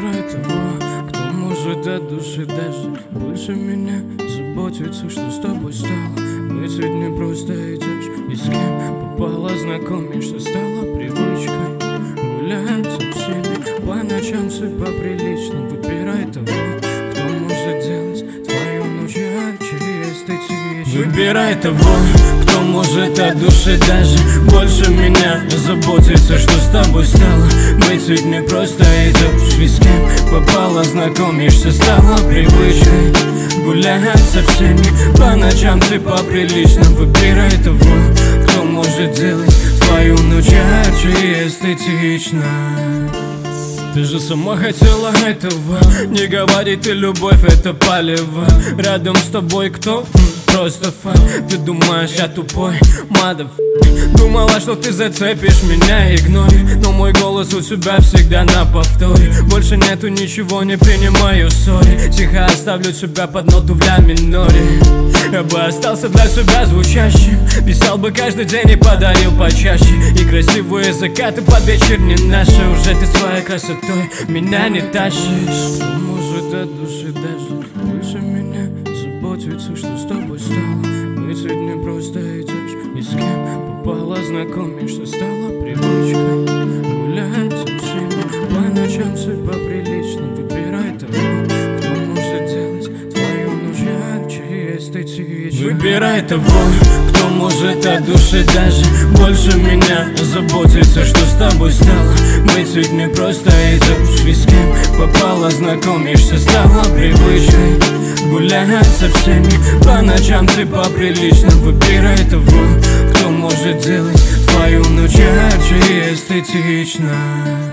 Выбирай того, кто может от души даже больше меня заботиться, что с тобой стало. Быть ведь не просто идешь, и с кем попало знакомишься, стало привычкой гулять со всеми по ночам, сыпа прилично. Выбирай того, кто может делать твою ночь ярче и эстетичней. Выбирай того, кто может от души даже больше меня заботиться, что с тобой стало. Быть ведь не просто идешь, и с кем попало знакомишься, стало привычкой гулять со всеми по ночам, сыпа прилично. Выбирай того, кто может делать твою ночь ярче и эстетично. Ты же сама хотела этого. Не говори ты, любовь это палево. Рядом с тобой кто? Просто фан. Ты думаешь, я тупой, Думала, что ты зацепишь меня, игнорь. Но мой голос у тебя всегда на повторе. Больше нету ничего, не принимаю ссори. Тихо оставлю тебя под ноту в ля миноре. Я бы остался для себя звучащим. Писал бы каждый день и подарил почаще. И красивые закаты под вечер не наши. Уже ты своей красотой меня не тащишь. Кто может от души даже больше меня заботиться, что с тобой стало. Быть ведь не просто идешь, и с кем попало знакомишься, стало привычкой гулять со всеми по ночам, сыпа прилично. Выбирай того, кто может делать твою ночь ярче и эстетичней. Выбирай того, кто может от души даже больше меня заботиться, что с тобой стало. Быть ведь не просто идешь, и с кем попало знакомишься, стало привычкой гулять со всеми по ночам, сыпа прилично. Выбирай того, кто может делать твою ночь ярче и эстетично.